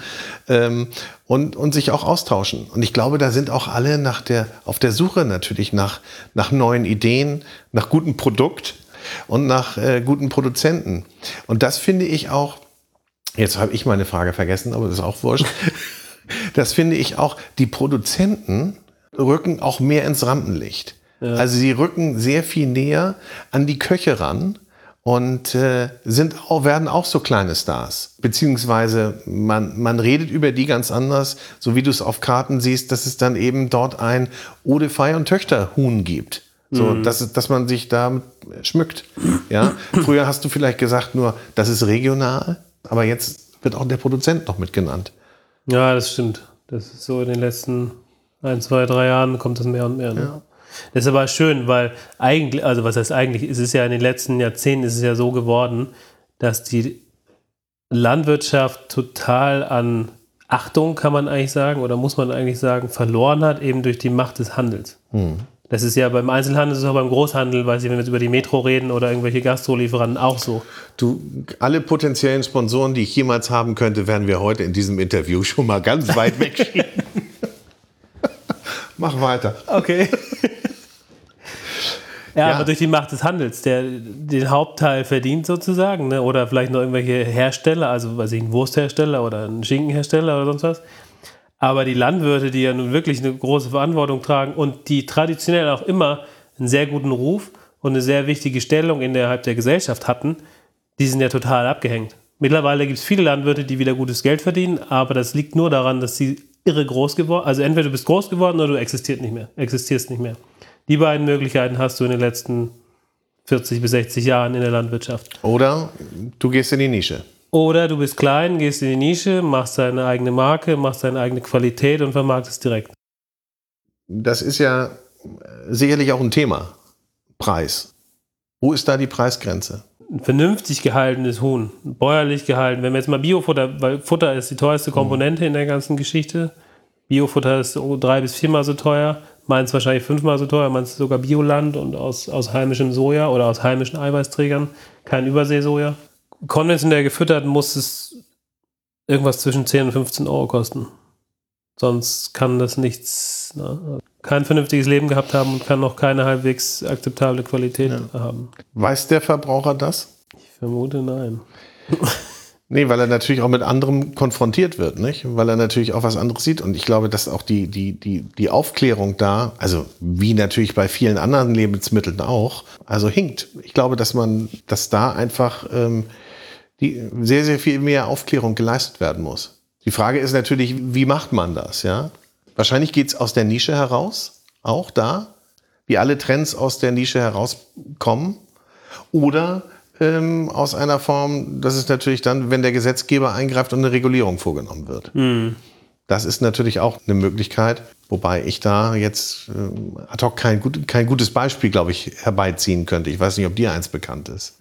und sich auch austauschen. Und ich glaube, da sind auch alle auf der Suche natürlich nach neuen Ideen, nach gutem Produkt und nach guten Produzenten. Und das finde ich auch, jetzt habe ich meine Frage vergessen, aber das ist auch wurscht. Das finde ich auch, die Produzenten rücken auch mehr ins Rampenlicht. Ja. Also sie rücken sehr viel näher an die Köche ran und werden auch so kleine Stars. Beziehungsweise man redet über die ganz anders, so wie du es auf Karten siehst, dass es dann eben dort ein Ode Fei und Töchter Huhn gibt. So, dass man sich da schmückt. Ja? Früher hast du vielleicht gesagt nur, das ist regional, aber jetzt wird auch der Produzent noch mitgenannt. Ja, das stimmt. Das ist so in den letzten 1, 2, 3 Jahren kommt das mehr und mehr. Ne? Ja. Das ist aber schön, weil eigentlich, also was heißt eigentlich, es ist ja in den letzten Jahrzehnten ist es ja so geworden, dass die Landwirtschaft total an Achtung, kann man eigentlich sagen, oder muss man eigentlich sagen, verloren hat, eben durch die Macht des Handels. Das ist ja beim Einzelhandel, das ist auch beim Großhandel, weiß ich, wenn wir jetzt über die Metro reden oder irgendwelche Gastrolieferanten auch so. Du, alle potenziellen Sponsoren, die ich jemals haben könnte, werden wir heute in diesem Interview schon mal ganz weit wegschieben. Mach weiter. Okay. Ja, aber durch die Macht des Handels, der den Hauptteil verdient sozusagen, ne? Oder vielleicht noch irgendwelche Hersteller, also weiß ich, ein Wursthersteller oder ein Schinkenhersteller oder sonst was. Aber die Landwirte, die ja nun wirklich eine große Verantwortung tragen und die traditionell auch immer einen sehr guten Ruf und eine sehr wichtige Stellung innerhalb der Gesellschaft hatten, die sind ja total abgehängt. Mittlerweile gibt es viele Landwirte, die wieder gutes Geld verdienen, aber das liegt nur daran, dass sie irre groß geworden sind. Also entweder du bist groß geworden oder du existierst nicht mehr. Die beiden Möglichkeiten hast du in den letzten 40 bis 60 Jahren in der Landwirtschaft. Oder du gehst in die Nische. Oder du bist klein, gehst in die Nische, machst deine eigene Marke, machst deine eigene Qualität und vermarktest direkt. Das ist ja sicherlich auch ein Thema. Preis. Wo ist da die Preisgrenze? ein vernünftig gehaltenes Huhn, bäuerlich gehalten, wenn wir jetzt mal Biofutter, weil Futter ist die teuerste Komponente in der ganzen Geschichte. Biofutter ist 3- bis 4-mal so teuer, meins wahrscheinlich 5-mal so teuer, meins sogar Bioland und aus heimischem Soja oder aus heimischen Eiweißträgern, kein Überseesoja. Konventionell gefüttert muss es irgendwas zwischen 10 und 15 Euro kosten. Sonst kann das nichts, kein vernünftiges Leben gehabt haben und kann noch keine halbwegs akzeptable Qualität haben. Weiß der Verbraucher das? Ich vermute, nein. Nee, weil er natürlich auch mit anderem konfrontiert wird, nicht? Weil er natürlich auch was anderes sieht. Und ich glaube, dass auch die Aufklärung da, also wie natürlich bei vielen anderen Lebensmitteln auch, also hinkt. Ich glaube, dass da einfach sehr, sehr viel mehr Aufklärung geleistet werden muss. Die Frage ist natürlich, wie macht man das, ja? Wahrscheinlich geht es aus der Nische heraus, auch da, wie alle Trends aus der Nische herauskommen. Oder aus einer Form, das ist natürlich dann, wenn der Gesetzgeber eingreift und eine Regulierung vorgenommen wird. Das ist natürlich auch eine Möglichkeit, wobei ich da jetzt ad hoc kein gutes Beispiel, glaube ich, herbeiziehen könnte. Ich weiß nicht, ob dir eins bekannt ist.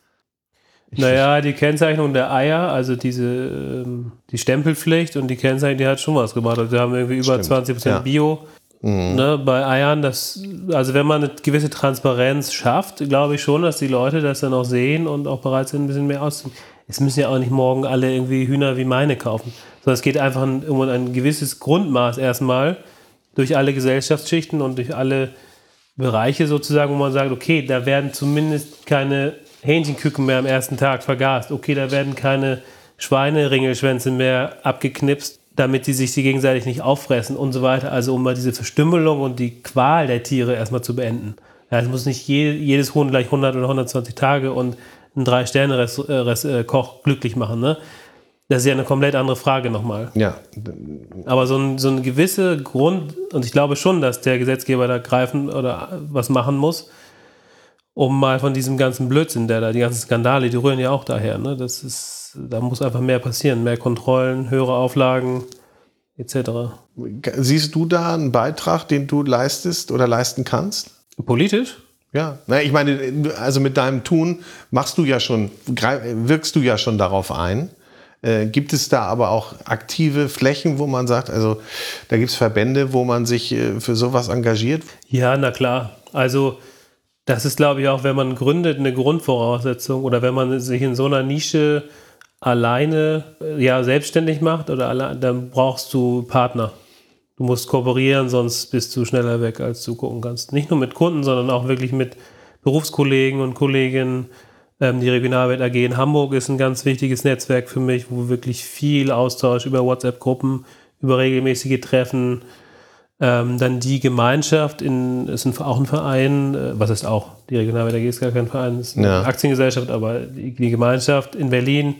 Naja, die Kennzeichnung der Eier, also die Stempelpflicht und die Kennzeichnung, die hat schon was gemacht. Also wir haben irgendwie über 20% Bio. Ne, bei Eiern, also wenn man eine gewisse Transparenz schafft, glaube ich schon, dass die Leute das dann auch sehen und auch bereit sind, ein bisschen mehr auszugeben. Es müssen ja auch nicht morgen alle irgendwie Hühner wie meine kaufen, sondern es geht einfach um ein gewisses Grundmaß erstmal durch alle Gesellschaftsschichten und durch alle Bereiche sozusagen, wo man sagt, okay, da werden zumindest keine Hähnchenküken mehr am ersten Tag vergast, okay, da werden keine Schweineringelschwänze mehr abgeknipst, damit die sich gegenseitig nicht auffressen und so weiter. Also um mal diese Verstümmelung und die Qual der Tiere erstmal zu beenden. Ja, es muss nicht jedes Huhn gleich 100 oder 120 Tage und einen 3-Sterne-Koch glücklich machen. Ne? Das ist ja eine komplett andere Frage nochmal. Ja. Aber so ein gewisse Grund, und ich glaube schon, dass der Gesetzgeber da greifen oder was machen muss, um mal von diesem ganzen Blödsinn, die ganzen Skandale, die rühren ja auch daher. Ne? Da muss einfach mehr passieren, mehr Kontrollen, höhere Auflagen etc. Siehst du da einen Beitrag, den du leistest oder leisten kannst? Politisch? Ja, ich meine, also mit deinem Tun wirkst du ja schon darauf ein. Gibt es da aber auch aktive Flächen, wo man sagt, also da gibt es Verbände, wo man sich für sowas engagiert? Ja, na klar. Also das ist, glaube ich, auch, wenn man gründet, eine Grundvoraussetzung oder wenn man sich in so einer Nische alleine selbstständig macht dann brauchst du Partner. Du musst kooperieren, sonst bist du schneller weg, als du gucken kannst. Nicht nur mit Kunden, sondern auch wirklich mit Berufskollegen und Kolleginnen. Die Regionalwelt AG in Hamburg ist ein ganz wichtiges Netzwerk für mich, wo wirklich viel Austausch über WhatsApp-Gruppen, über regelmäßige Treffen, dann die Gemeinschaft ist auch ein Verein, was heißt auch, die Regionalwelt AG ist gar kein Verein, ist eine Aktiengesellschaft, aber die Gemeinschaft in Berlin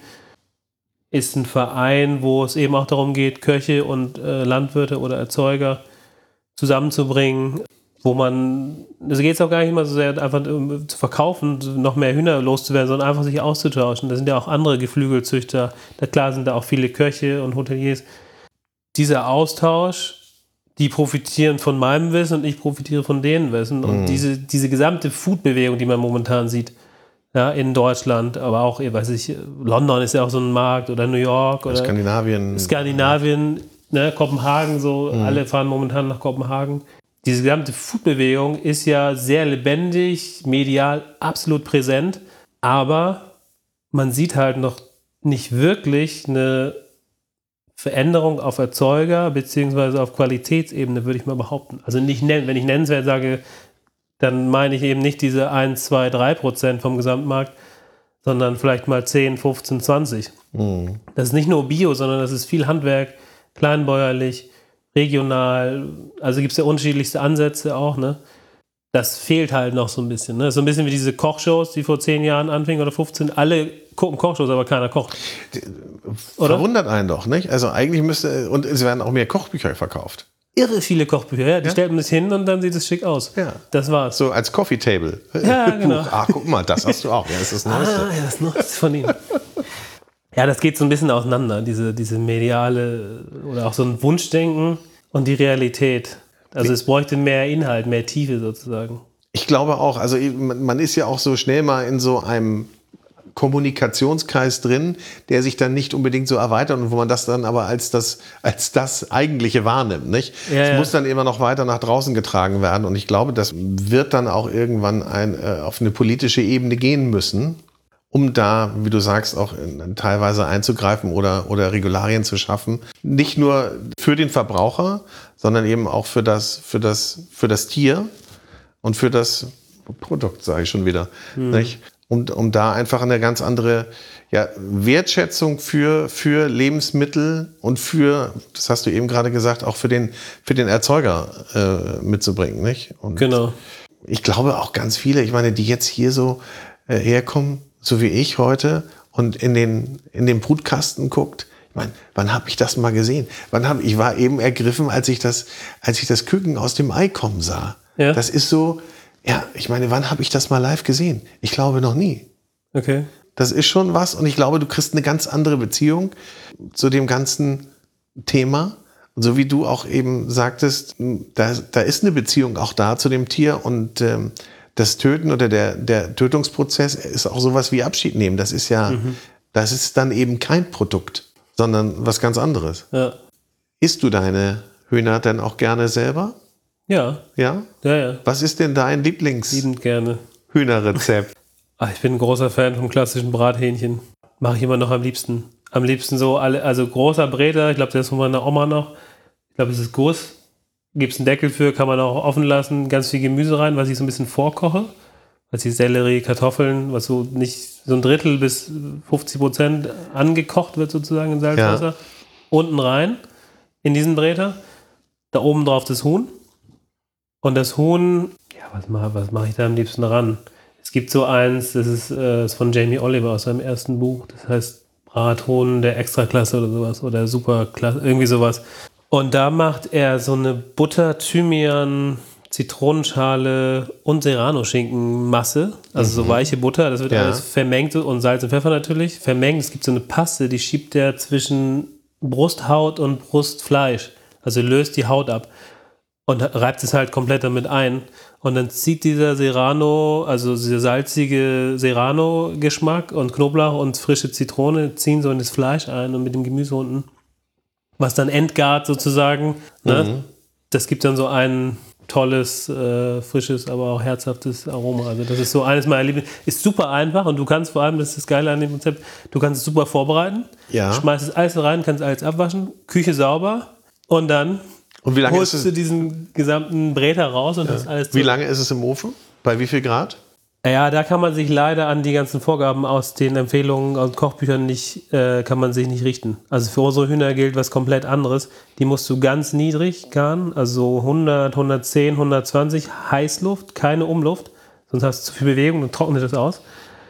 ist ein Verein, wo es eben auch darum geht, Köche und Landwirte oder Erzeuger zusammenzubringen, wo also geht es auch gar nicht mal so sehr einfach zu verkaufen, noch mehr Hühner loszuwerden, sondern einfach sich auszutauschen. Da sind ja auch andere Geflügelzüchter, klar sind da auch viele Köche und Hoteliers. Dieser Austausch, die profitieren von meinem Wissen und ich profitiere von denen Wissen. Und diese gesamte Food-Bewegung, die man momentan sieht, ja, in Deutschland, aber auch, London ist ja auch so ein Markt oder New York oder Skandinavien, ne, Kopenhagen, alle fahren momentan nach Kopenhagen. Diese gesamte Food-Bewegung ist ja sehr lebendig, medial absolut präsent, aber man sieht halt noch nicht wirklich eine Veränderung auf Erzeuger beziehungsweise auf Qualitätsebene, würde ich mal behaupten. Also wenn ich nennenswert sage, dann meine ich eben nicht diese 1, 2, 3% vom Gesamtmarkt, sondern vielleicht mal 10, 15, 20. Das ist nicht nur Bio, sondern das ist viel Handwerk, kleinbäuerlich, regional, also gibt es ja unterschiedlichste Ansätze auch, ne? Das fehlt halt noch so ein bisschen, ne? So ein bisschen wie diese Kochshows, die vor 10 Jahren anfingen oder 15, alle gucken Kochshows, aber keiner kocht. Oder? Verwundert einen doch, nicht? Also eigentlich und es werden auch mehr Kochbücher verkauft. Irre viele Kochbücher, ja, die stellt man sich hin und dann sieht es schick aus. Ja. Das war's. So als Coffee Table. Ja, genau. Ach, guck mal, das hast du auch. Ja, das ist das Neueste. Ja, das Neueste von ihm. Ja, das geht so ein bisschen auseinander, diese mediale oder auch so ein Wunschdenken und die Realität. Also es bräuchte mehr Inhalt, mehr Tiefe sozusagen. Ich glaube auch, also man ist ja auch so schnell mal in so einem Kommunikationskreis drin, der sich dann nicht unbedingt so erweitert und wo man das dann aber als das Eigentliche wahrnimmt, nicht? Es muss dann immer noch weiter nach draußen getragen werden und ich glaube, das wird dann auch irgendwann auf eine politische Ebene gehen müssen, um da, wie du sagst, auch teilweise einzugreifen oder Regularien zu schaffen. Nicht nur für den Verbraucher, sondern eben auch für das Tier und für das Produkt, sage ich schon wieder, nicht? Und um da einfach eine ganz andere Wertschätzung für Lebensmittel und das hast du eben gerade gesagt, auch für den Erzeuger mitzubringen, nicht? Und genau. Ich glaube auch ganz viele, ich meine, die jetzt hier so herkommen, so wie ich heute, und in den Brutkasten guckt. Ich meine, wann habe ich das mal gesehen? Ich war eben ergriffen, als ich das Küken aus dem Ei kommen sah. Ja. Das ist so, ich meine, wann habe ich das mal live gesehen? Ich glaube noch nie. Okay. Das ist schon was und ich glaube, du kriegst eine ganz andere Beziehung zu dem ganzen Thema. Und so wie du auch eben sagtest, da ist eine Beziehung auch da zu dem Tier und das Töten oder der Tötungsprozess ist auch sowas wie Abschied nehmen. Das ist das ist dann eben kein Produkt, sondern was ganz anderes. Ja. Isst du deine Hühner denn auch gerne selber? Ja. Ja? Ja. Was ist denn dein Liebend gerne. Lieblings-Hühnerrezept? Ich bin ein großer Fan vom klassischen Brathähnchen. Mache ich immer noch am liebsten. Am liebsten so also großer Bräter, ich glaube, der ist von meiner Oma noch. Ich glaube, es ist Guss. Gibt es einen Deckel für, kann man auch offen lassen, ganz viel Gemüse rein, was ich so ein bisschen vorkoche. Also Sellerie, Kartoffeln, was so nicht so ein Drittel bis 50% angekocht wird sozusagen in Salzwasser. Ja. Unten rein in diesen Bräter. Da oben drauf das Huhn. Und das Huhn, was mache ich da am liebsten ran? Es gibt so eins, das ist von Jamie Oliver aus seinem ersten Buch. Das heißt Brathuhn der Extraklasse oder sowas. Oder Superklasse, irgendwie sowas. Und da macht er so eine Butter, Thymian, Zitronenschale und Serrano-Schinkenmasse. Also so weiche Butter. Das wird alles vermengt und Salz und Pfeffer natürlich. Vermengt. Es gibt so eine Paste, die schiebt er zwischen Brusthaut und Brustfleisch. Also löst die Haut ab. Und reibt es halt komplett damit ein. Und dann zieht dieser Serrano, also dieser salzige Serrano-Geschmack und Knoblauch und frische Zitrone ziehen so in das Fleisch ein und mit dem Gemüse unten. Was dann entgart sozusagen. Ne? Das gibt dann so ein tolles, frisches, aber auch herzhaftes Aroma. Also das ist so eines meiner Lieblings. Ist super einfach und du kannst vor allem, das ist das Geile an dem Konzept, du kannst es super vorbereiten. Ja. Schmeißt es alles rein, kannst alles abwaschen, Küche sauber und dann wie lange holst du diesen gesamten Bräter raus und hast alles. Wie lange ist es im Ofen? Bei wie viel Grad? Ja, da kann man sich leider an die ganzen Vorgaben aus den Empfehlungen aus Kochbüchern kann man sich nicht richten. Also für unsere Hühner gilt was komplett anderes. Die musst du ganz niedrig garen, also 100, 110, 120, Heißluft, keine Umluft, sonst hast du zu viel Bewegung und trocknet das aus.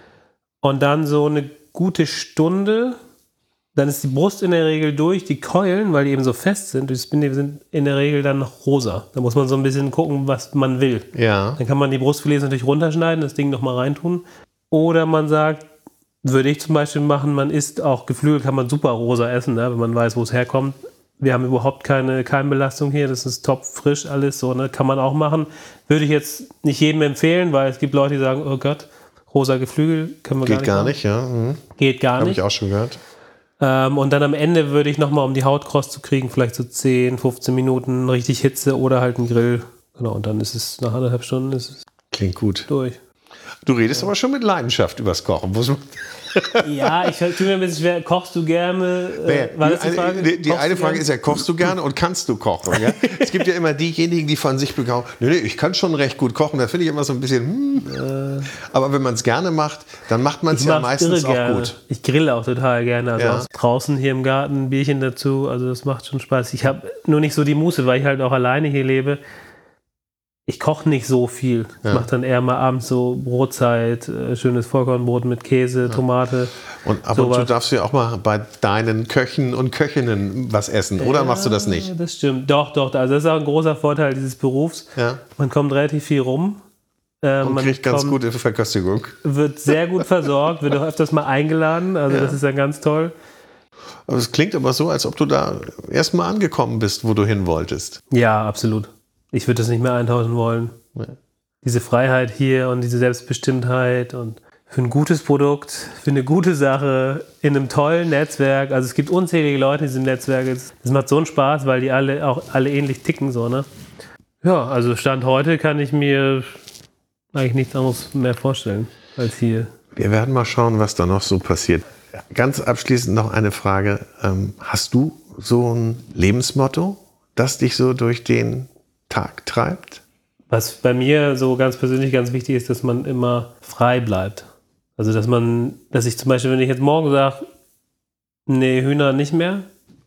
Und dann so eine gute Stunde, dann ist die Brust in der Regel durch, die Keulen, weil die eben so fest sind, die sind in der Regel dann noch rosa. Da muss man so ein bisschen gucken, was man will. Ja. Dann kann man die Brustfilets natürlich runterschneiden, das Ding nochmal reintun. Oder man sagt, würde ich zum Beispiel machen, man isst auch Geflügel, kann man super rosa essen, ne, wenn man weiß, wo es herkommt. Wir haben überhaupt keine Keimbelastung hier, das ist top frisch alles, so, ne, kann man auch machen. Würde ich jetzt nicht jedem empfehlen, weil es gibt Leute, die sagen, oh Gott, rosa Geflügel können wir gar nicht machen. Geht gar nicht, ja. Geht gar nicht. Habe ich auch schon gehört. Und dann am Ende würde ich nochmal, um die Haut kross zu kriegen, vielleicht so 10, 15 Minuten richtig Hitze oder halt einen Grill. Genau, und dann ist es nach 1,5 Stunden klingt gut. Durch. Du redest aber schon mit Leidenschaft übers Kochen. Ja, ich tue mir ein bisschen schwer. Kochst du gerne? Die eine Frage ist ja, kochst du gerne und kannst du kochen? Ja? Es gibt ja immer diejenigen, die von sich behaupten, nee, ich kann schon recht gut kochen. Da finde ich immer so ein bisschen, Aber wenn man es gerne macht, dann macht man es ja meistens auch gut. Ich grille auch total gerne. Also draußen hier im Garten, ein Bierchen dazu. Also das macht schon Spaß. Ich habe nur nicht so die Muße, weil ich halt auch alleine hier lebe. Ich koche nicht so viel. Ich mache dann eher mal abends so Brotzeit, schönes Vollkornbrot mit Käse, Tomate. Und ab und zu darfst du ja auch mal bei deinen Köchen und Köchinnen was essen, oder machst du das nicht? Das stimmt. Doch. Also das ist auch ein großer Vorteil dieses Berufs. Ja. Man kommt relativ viel rum. Und man kriegt ganz gute Verköstigung. Wird sehr gut versorgt, wird auch öfters mal eingeladen. Also das ist dann ganz toll. Aber es klingt aber so, als ob du da erst mal angekommen bist, wo du hin wolltest. Ja, absolut. Ich würde das nicht mehr eintauschen wollen. Ja. Diese Freiheit hier und diese Selbstbestimmtheit und für ein gutes Produkt, für eine gute Sache, in einem tollen Netzwerk. Also es gibt unzählige Leute in diesem Netzwerk. Das macht so einen Spaß, weil die alle ähnlich ticken. So, ne? Ja, also Stand heute kann ich mir eigentlich nichts anderes mehr vorstellen als hier. Wir werden mal schauen, was da noch so passiert. Ganz abschließend noch eine Frage. Hast du so ein Lebensmotto, das dich so durch den Tag treibt? Was bei mir so ganz persönlich ganz wichtig ist, dass man immer frei bleibt. Also dass ich zum Beispiel, wenn ich jetzt morgen sage, nee, Hühner nicht mehr,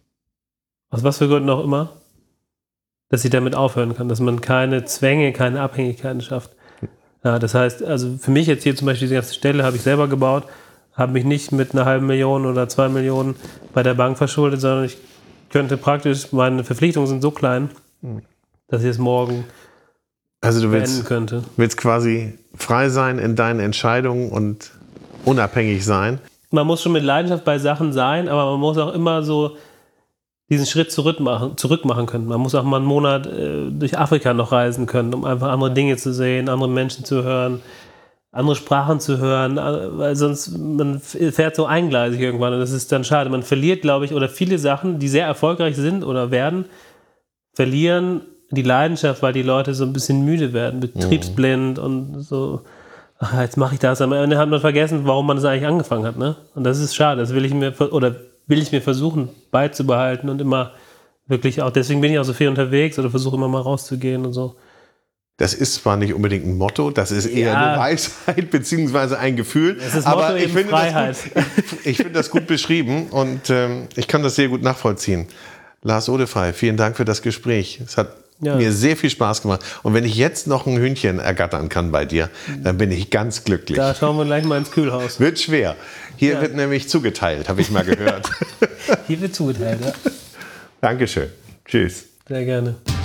aus was für Gründen auch immer, dass ich damit aufhören kann, dass man keine Zwänge, keine Abhängigkeiten schafft. Ja, das heißt, also für mich jetzt hier zum Beispiel diese ganze Stelle habe ich selber gebaut, habe mich nicht mit einer 500.000 oder 2 Millionen bei der Bank verschuldet, sondern ich könnte praktisch, meine Verpflichtungen sind so klein, dass ich es morgen beenden könnte. Du willst quasi frei sein in deinen Entscheidungen und unabhängig sein. Man muss schon mit Leidenschaft bei Sachen sein, aber man muss auch immer so diesen Schritt zurück machen können. Man muss auch mal einen Monat durch Afrika noch reisen können, um einfach andere Dinge zu sehen, andere Menschen zu hören, andere Sprachen zu hören, weil sonst man fährt so eingleisig irgendwann und das ist dann schade. Man verliert, glaube ich, oder viele Sachen, die sehr erfolgreich sind oder werden, verlieren die Leidenschaft, weil die Leute so ein bisschen müde werden, betriebsblind und so, ach, jetzt mache ich das. Am Ende hat man vergessen, warum man das eigentlich angefangen hat. Ne? Und das ist schade. Das will ich mir versuchen beizubehalten und immer wirklich auch, deswegen bin ich auch so viel unterwegs oder versuche immer mal rauszugehen und so. Das ist zwar nicht unbedingt ein Motto, das ist eher eine Weisheit beziehungsweise ein Gefühl. Es ist aber ich finde Freiheit. Ich finde das gut beschrieben und ich kann das sehr gut nachvollziehen. Lars Odefey, vielen Dank für das Gespräch. Es hat mir sehr viel Spaß gemacht. Und wenn ich jetzt noch ein Hühnchen ergattern kann bei dir, dann bin ich ganz glücklich. Da schauen wir gleich mal ins Kühlhaus. Wird schwer. Hier wird nämlich zugeteilt, habe ich mal gehört. Hier wird zugeteilt, ja. Dankeschön. Tschüss. Sehr gerne.